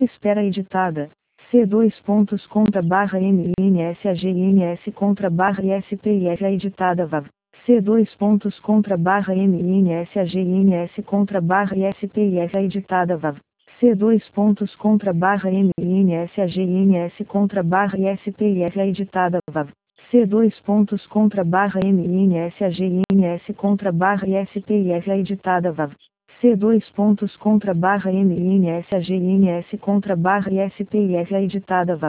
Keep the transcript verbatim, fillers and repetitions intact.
Espera editada. C dois pontos contra barra M N S A G N S contra barra I S P I F A editada V A V. C dois pontos contra barra M N S A G N S contra barra I S P I F A editada V A V. C dois pontos contra barra M N S A G N S contra barra I S P I F A editada V A V. C dois pontos contra barra M N S A G N S contra barra I S P I F A editada V A V. C dois pontos contra barra M N S A G N S contra barra I S P I F A editada V A V.